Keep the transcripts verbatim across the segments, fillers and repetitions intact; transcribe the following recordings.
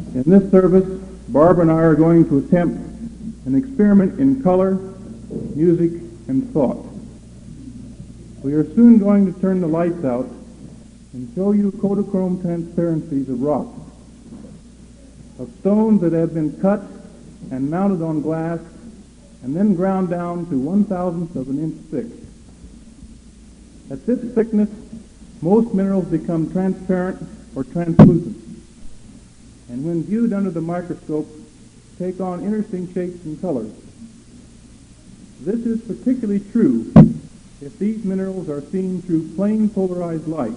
In this service, Barbara and I are going to attempt an experiment in color, music, and thought. We are soon going to turn the lights out and show you Kodachrome transparencies of rock, of stones that have been cut and mounted on glass and then ground down to one thousandth of an inch thick. At this thickness, most minerals become transparent or translucent, and when viewed under the microscope, take on interesting shapes and colors. This is particularly true if these minerals are seen through plain polarized light.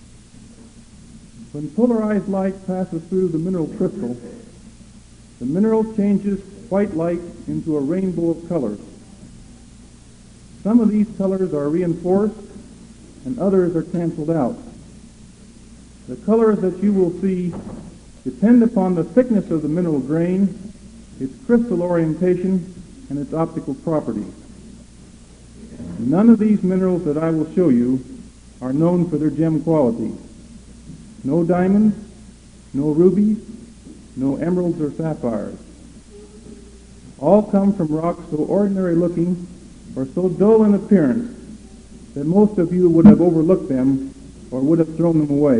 When polarized light passes through the mineral crystal, the mineral changes white light into a rainbow of colors. Some of these colors are reinforced and others are canceled out. The colors that you will see depend upon the thickness of the mineral grain, its crystal orientation, and its optical properties. None of these minerals that I will show you are known for their gem qualities. No diamonds, no rubies, no emeralds or sapphires. All come from rocks so ordinary looking or so dull in appearance that most of you would have overlooked them or would have thrown them away.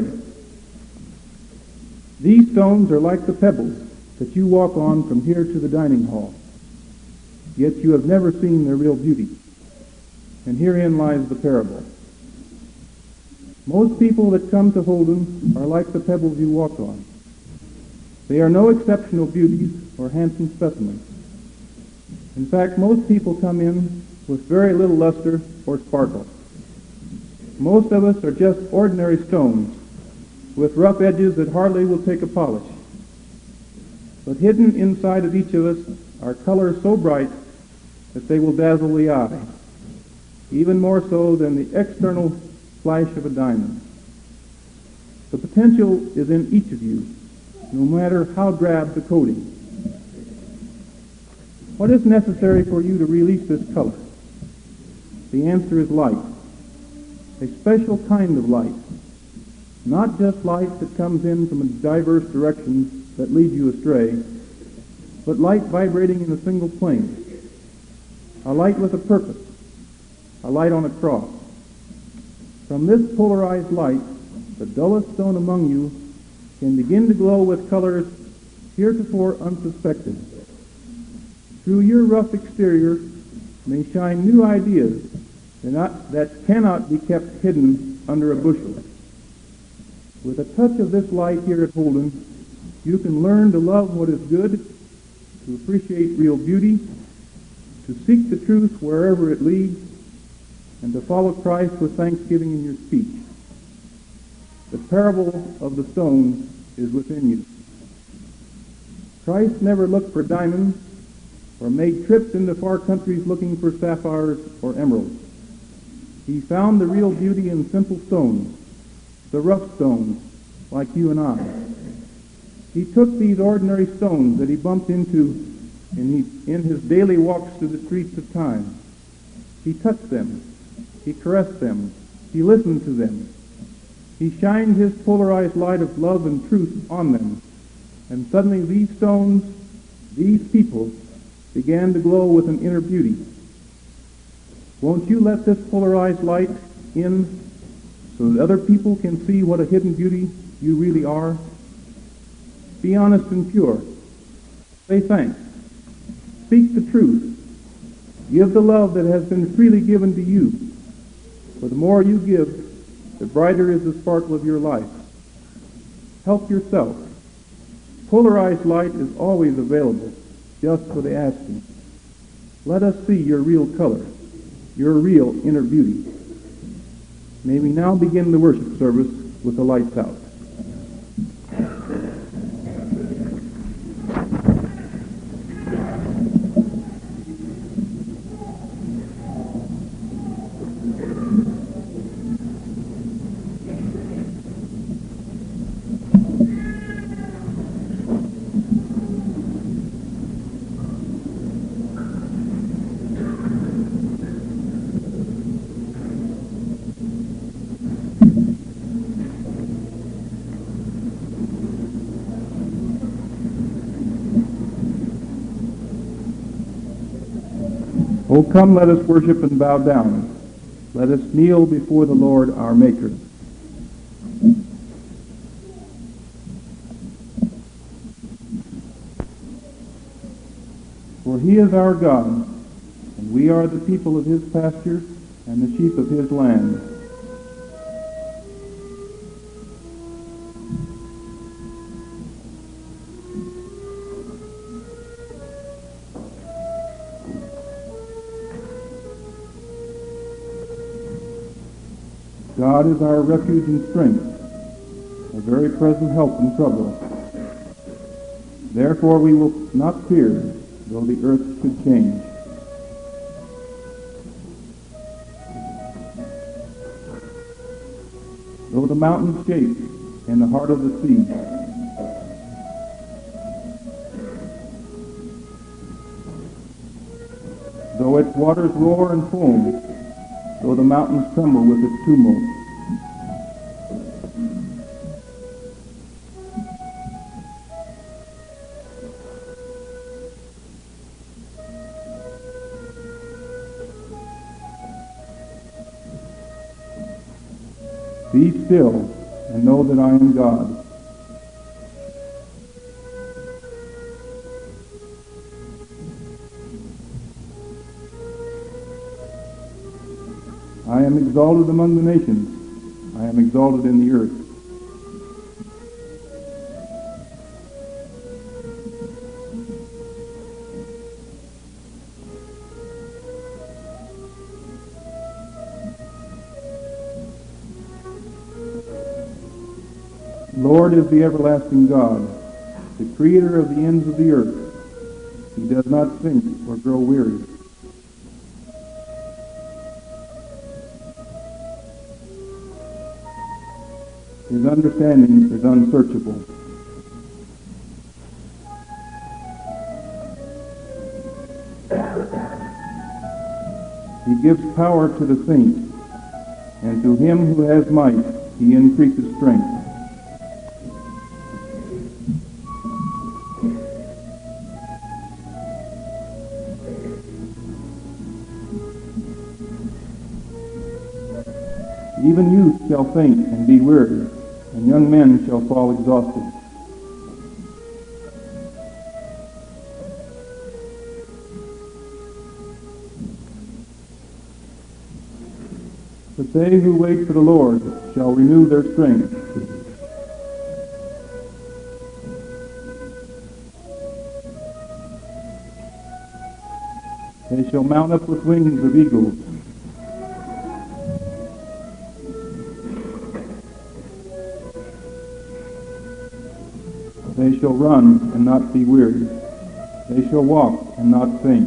These stones are like the pebbles that you walk on from here to the dining hall, yet you have never seen their real beauty. And herein lies the parable. Most people that come to Holden are like the pebbles you walk on. They are no exceptional beauties or handsome specimens. In fact, most people come in with very little luster or sparkle. Most of us are just ordinary stones with rough edges that hardly will take a polish. But hidden inside of each of us are colors so bright that they will dazzle the eye, even more so than the external flash of a diamond. The potential is in each of you, no matter how drab the coating. What is necessary for you to release this color? The answer is light, a special kind of light. Not just light that comes in from diverse directions that lead you astray, but light vibrating in a single plane. A light with a purpose, a light on a cross. From this polarized light, the dullest stone among you can begin to glow with colors heretofore unsuspected. Through your rough exterior may shine new ideas that, not, that cannot be kept hidden under a bushel. With a touch of this light here at Holden, you can learn to love what is good, to appreciate real beauty, to seek the truth wherever it leads, and to follow Christ with thanksgiving in your speech. The parable of the stones is within you. Christ never looked for diamonds or made trips into far countries looking for sapphires or emeralds. He found the real beauty in simple stones, the rough stones, like you and I. He took these ordinary stones that he bumped into in, he, in his daily walks through the streets of time. He touched them. He caressed them. He listened to them. He shined his polarized light of love and truth on them. And suddenly these stones, these people, began to glow with an inner beauty. Won't you let this polarized light in so that other people can see what a hidden beauty you really are? Be honest and pure. Say thanks. Speak the truth. Give the love that has been freely given to you. For the more you give, the brighter is the sparkle of your life. Help yourself. Polarized light is always available, just for the asking. Let us see your real color, your real inner beauty. May we now begin the worship service with the lights out. Oh, come, let us worship and bow down. Let us kneel before the Lord our Maker. For he is our God, and we are the people of his pasture and the sheep of his land. God is our refuge and strength, a very present help in trouble. Therefore we will not fear, though the earth should change. Though the mountains shake in the heart of the sea, though its waters roar and foam, though the mountains tremble with its tumult, be still and know that I am God. I am exalted among the nations. I am exalted in the earth. Lord is the everlasting God, the creator of the ends of the earth. He does not think or grow weary. His understanding is unsearchable. He gives power to the faint, and to him who has might he increases strength. Even youth shall faint and be weary, and young men shall fall exhausted. But they who wait for the Lord shall renew their strength. They shall mount up with wings of eagles. They shall run and not be weary. They shall walk and not faint.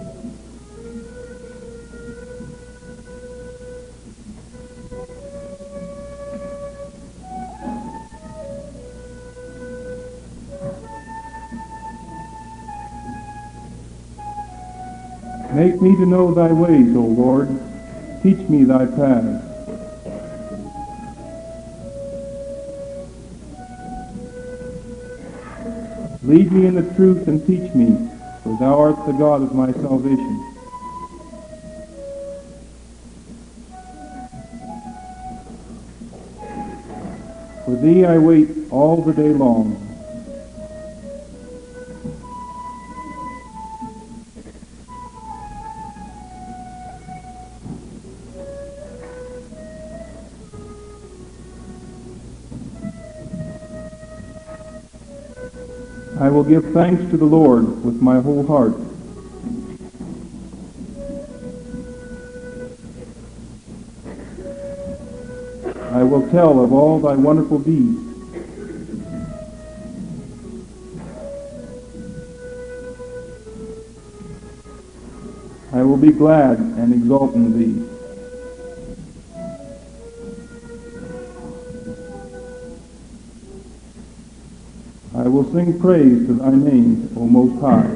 Make me to know thy ways, O Lord. Teach me thy paths. Lead me in the truth and teach me, for thou art the God of my salvation. For thee I wait all the day long. I will give thanks to the Lord with my whole heart. I will tell of all thy wonderful deeds. I will be glad and exult in thee. I will sing praise to thy name, O Most High.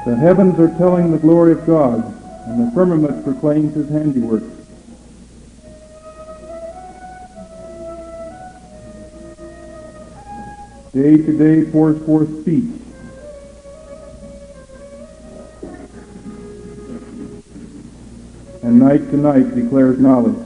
The heavens are telling the glory of God, and the firmament proclaims his handiwork. Day to day pours forth speech, and night to night declares knowledge.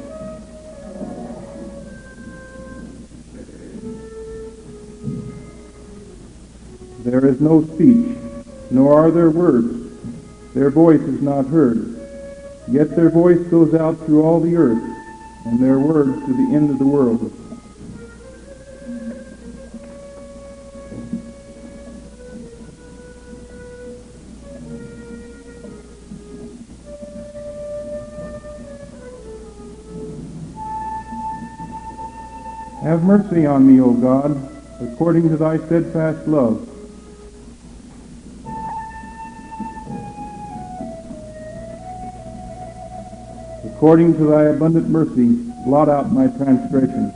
There is no speech, nor are there words. Their voice is not heard. Yet their voice goes out through all the earth, and their words to the end of the world. Have mercy on me, O God, according to thy steadfast love. According to thy abundant mercy, blot out my transgressions.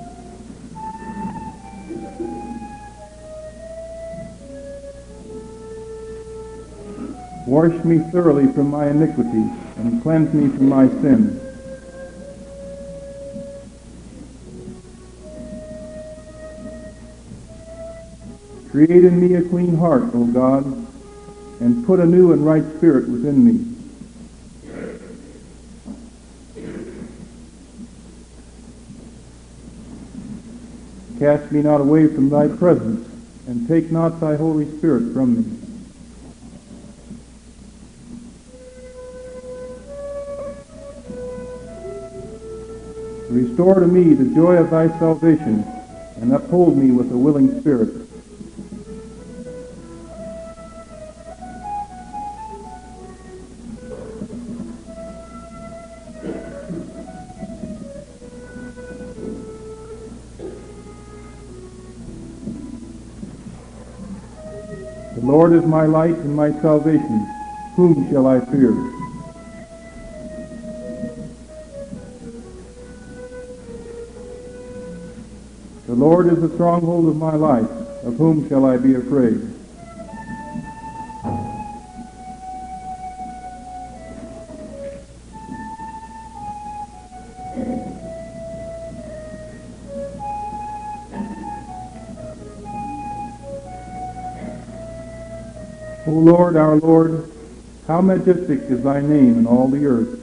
Wash me thoroughly from my iniquity, and cleanse me from my sin. Create in me a clean heart, O God, and put a new and right spirit within me. Cast me not away from thy presence, and take not thy Holy Spirit from me. Restore to me the joy of thy salvation, and uphold me with a willing spirit. The Lord is my light and my salvation. Whom shall I fear? The Lord is the stronghold of my life. Of whom shall I be afraid? O Lord, our Lord, how majestic is thy name in all the earth.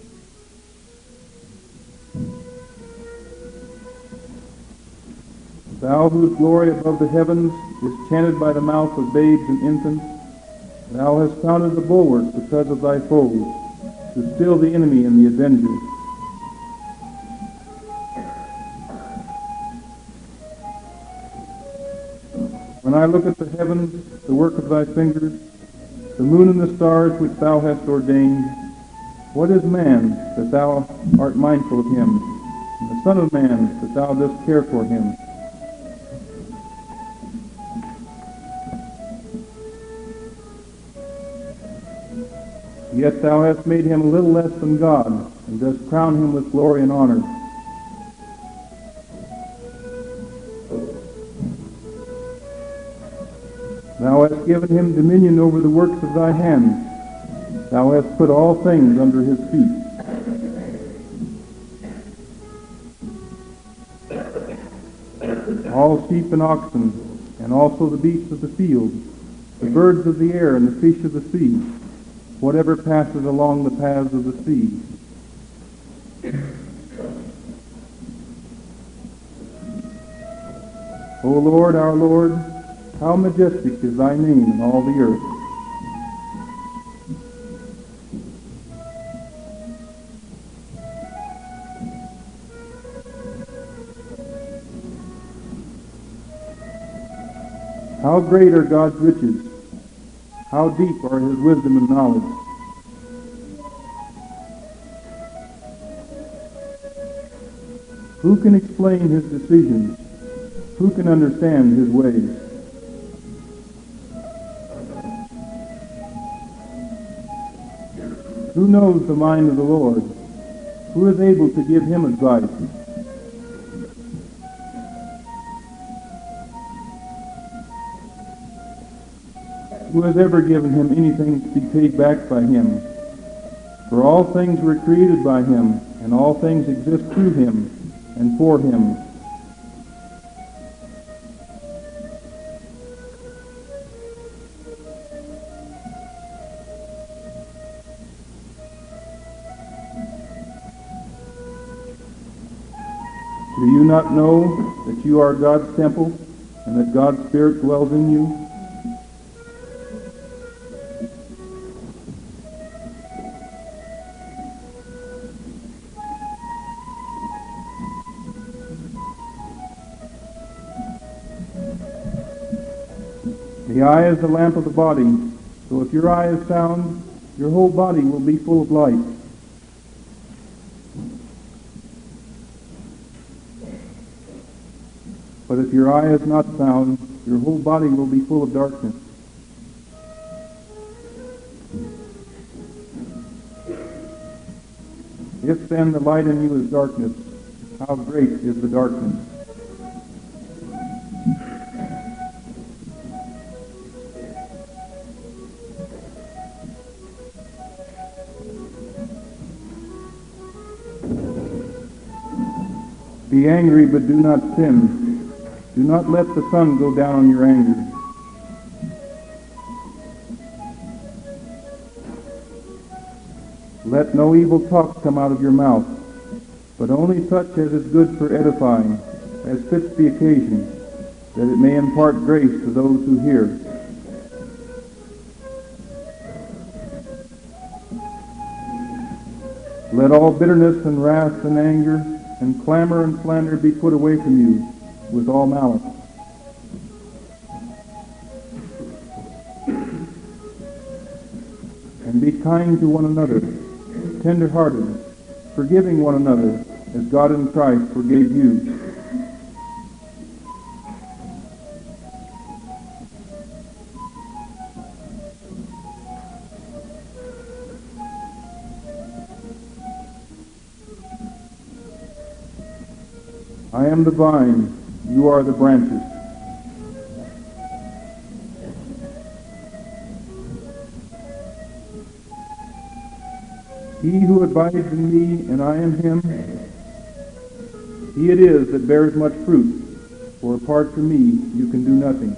Thou whose glory above the heavens is chanted by the mouth of babes and infants, thou hast founded the bulwarks because of thy foes, to still the enemy and the avenger. When I look at the heavens, the work of thy fingers, the moon and the stars which thou hast ordained, what is man that thou art mindful of him, and the son of man that thou dost care for him? Yet thou hast made him a little less than God, and dost crown him with glory and honor. Thou hast given him dominion over the works of thy hands. Thou hast put all things under his feet. All sheep and oxen, and also the beasts of the field, the birds of the air and the fish of the sea, whatever passes along the paths of the sea. O Lord, our Lord, how majestic is thy name in all the earth. How great are God's riches! How deep are his wisdom and knowledge! Who can explain his decisions? Who can understand his ways? Who knows the mind of the Lord? Who is able to give him advice? Who has ever given him anything to be paid back by him? For all things were created by him, and all things exist through him and for him. Do you not know that you are God's temple, and that God's Spirit dwells in you? The eye is the lamp of the body, so if your eye is sound, your whole body will be full of light. But if your eye is not sound, your whole body will be full of darkness. If then the light in you is darkness, how great is the darkness? Be angry, but do not sin. Do not let the sun go down on your anger. Let no evil talk come out of your mouth, but only such as is good for edifying, as fits the occasion, that it may impart grace to those who hear. Let all bitterness and wrath and anger and clamor and slander be put away from you with all malice. And be kind to one another, tender-hearted, forgiving one another, as God in Christ forgave you. I am the vine, you are the branches. He who abides in me, and I in him, he it is that bears much fruit, for apart from me you can do nothing.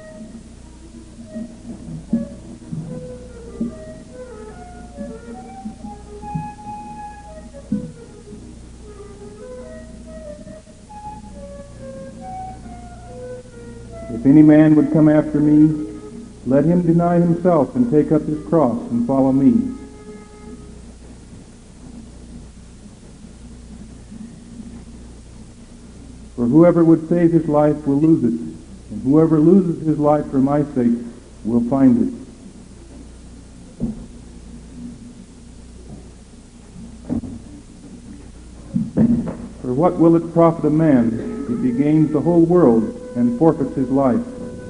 If any man would come after me, let him deny himself and take up his cross and follow me. For whoever would save his life will lose it, and whoever loses his life for my sake will find it. For what will it profit a man if he gains the whole world and forfeits his life?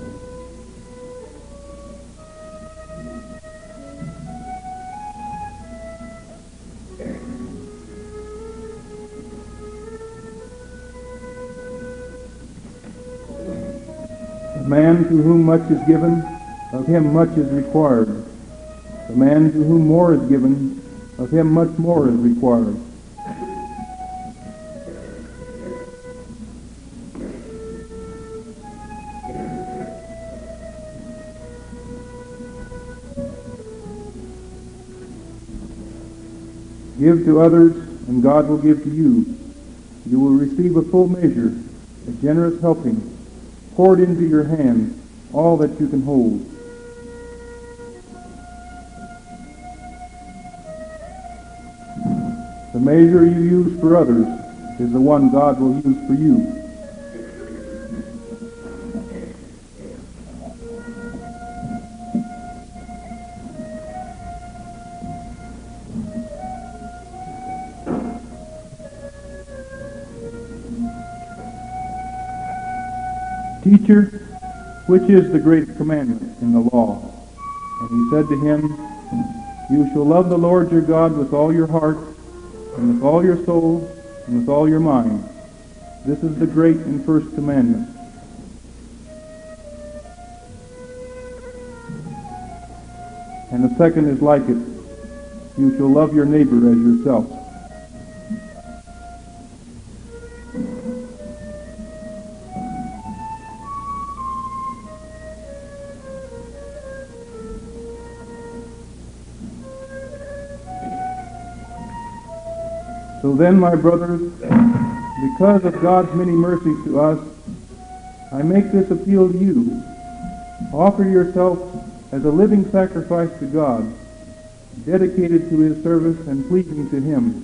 A man to whom much is given, of him much is required. A man to whom more is given, of him much more is required. Give to others, and God will give to you. You will receive a full measure, a generous helping, poured into your hand, all that you can hold. The measure you use for others is the one God will use for you. Teacher, which is the great commandment in the law? And he said to him, You shall love the Lord your God with all your heart, and with all your soul, and with all your mind. This is the great and first commandment. And the second is like it. You shall love your neighbor as yourself. So then, my brothers, because of God's many mercies to us, I make this appeal to you. Offer yourself as a living sacrifice to God, dedicated to his service and pleasing to him.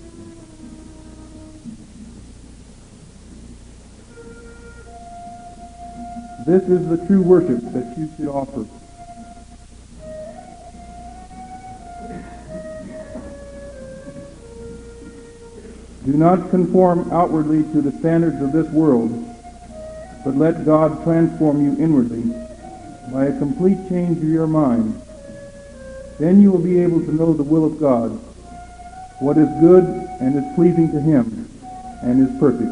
This is the true worship that you should offer. Do not conform outwardly to the standards of this world, but let God transform you inwardly by a complete change of your mind. Then you will be able to know the will of God, what is good and is pleasing to him, and is perfect.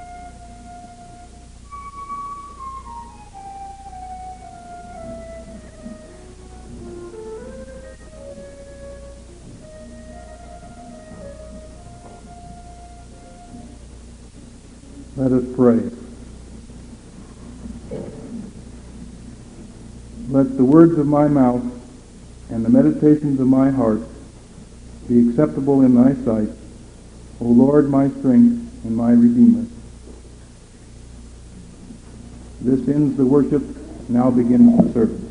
Let us pray. Let the words of my mouth and the meditations of my heart be acceptable in thy sight, O Lord, my strength and my Redeemer. This ends the worship. Now begins the service.